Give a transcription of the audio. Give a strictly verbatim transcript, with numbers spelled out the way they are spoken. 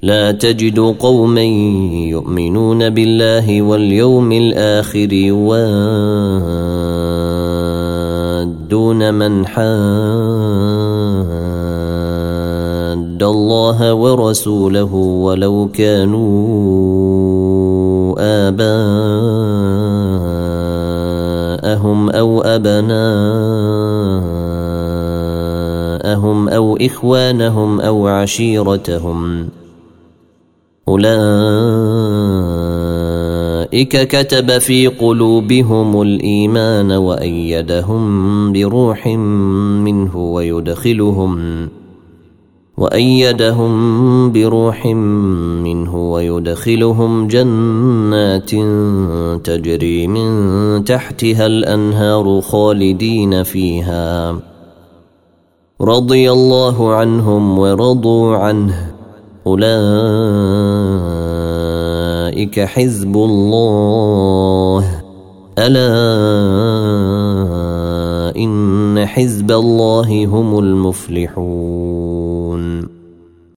لا تجد قوما يؤمنون بالله واليوم الآخر يوادون من حاد الله ورسوله ولو كانوا آباءهم أو أبناءهم أو إخوانهم أو عشيرتهم أولئك كتب في قلوبهم الإيمان وأيدهم بروح منه ويدخلهم وأيدهم بروح منه ويدخلهم جنات تجري من تحتها الأنهار خالدين فيها رضي الله عنهم ورضوا عنه أولئك حزب الله ألا إن حزب الله هم المفلحون.